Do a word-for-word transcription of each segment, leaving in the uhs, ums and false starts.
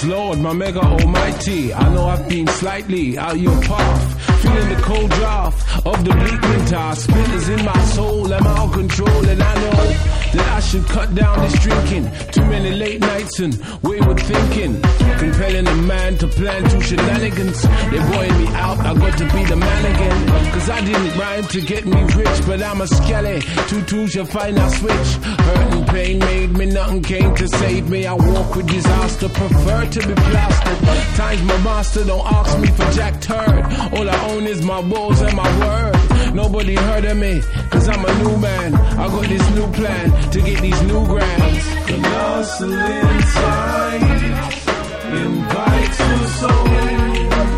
Yes, Lord, my mega almighty. I know I've been slightly out your path, feeling the cold draft of the bleak winter. Splinters in my soul, I'm out of control, and I know that I should cut down this drinking. Too many late nights and wayward thinking, compelling a man to plan two shenanigans. They're boying me out, I got to be the man again. Cause I didn't rhyme to get me rich, but I'm a skelly. Two tools you'll find I switch. Hurt and pain made me, nothing came to save me. I walk with disaster, prefer to be plastered. Times my master, don't ask me for Jack Turd. All I own is my balls and my word. Nobody heard of me, cause I'm a new man. I got this new plan to get these new grands. Colossal insight invites your soul.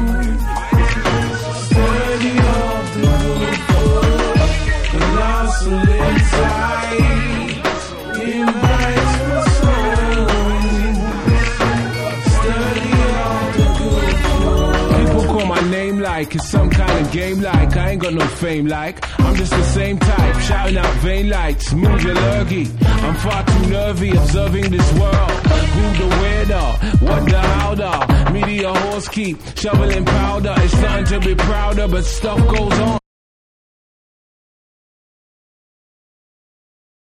Study of the good book. Colossal insight invites your soul. Study of the good book. People call my name like it's some kind of game like. I ain't got no fame like. I'm just the same type, shouting out vain lights. Move your lurgy. I'm far too nervy observing this world. Who the weirdo? What the howder? Media horse keep shoveling powder. It's starting to be prouder, but stuff goes on.